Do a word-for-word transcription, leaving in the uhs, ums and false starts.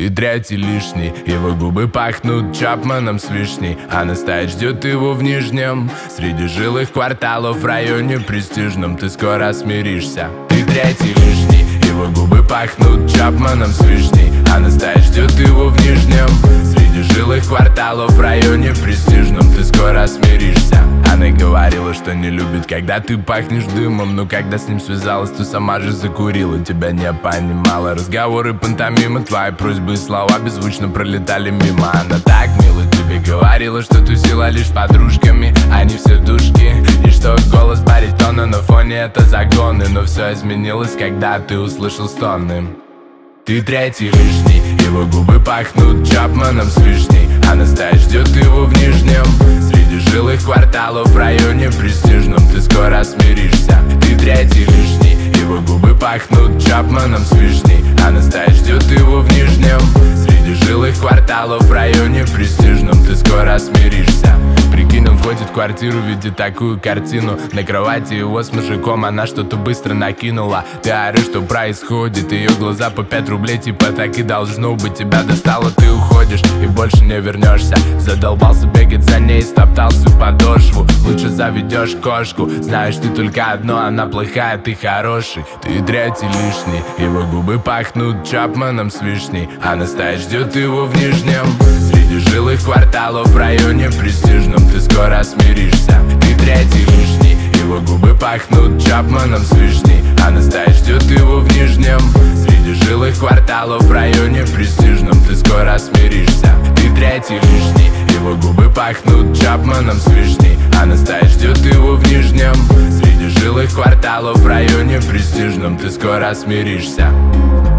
Ты третий лишний, его губы пахнут Чапманом с вишней, а настоять ждет его в Нижнем. Среди жилых кварталов в районе престижном ты скоро смиришься. Ты третий лишний, его губы пахнут Чапманом с вишней, а настоять ждет его в Нижнем. Среди жилых кварталов в районе престижном ты скоро смиришься. Она говорила, что не любит, когда ты пахнешь дымом, но когда с ним связалась, то сама же закурила. Тебя не понимала, разговоры пантомимы, твои просьбы и слова беззвучно пролетали мимо. Она так мило тебе говорила, что тусила лишь с подружками, они все душки, и что голос баритона на фоне это загоны. Но все изменилось, когда ты услышал стоны. Ты третий лишний, его губы пахнут Чапманом с вишней, а настоять ждет его в Нижнем. Среди жилых кварталов в районе престижном ты скоро смиришься. Ты третий лишний, его губы пахнут Чапманом с вишней, а настоять ждет его в Нижнем. Среди жилых кварталов в районе престижном ты скоро смиришься. Прикинь, он входит в квартиру, видит такую картину. На кровати его с мужиком она что-то быстро накинула. Ты орешь, что происходит, ее глаза по пять рублей, типа так и должно быть. Тебя достало, ты уходишь и больше не вернешься. Задолбался бегать за ней, стоптал всю подошву. Лучше заведешь кошку, знаешь ты только одно, она плохая, ты хороший. Ты третий лишний, его губы пахнут Чапманом с вишней, а настоять ждет его в Нижнем. Среди жилых кварталов в районе престижном ты скоро смиришься. Ты третий лишний, его губы пахнут Чапманом с вишней, а настоять ждет его в Нижнем. Среди жилых кварталов в районе престижном ты скоро смиришься. Ты третий лишний, его губы пахнут Чапманом с вишней, а настоять ждет его в Нижнем. Среди жилых кварталов в районе престижном ты скоро смиришься.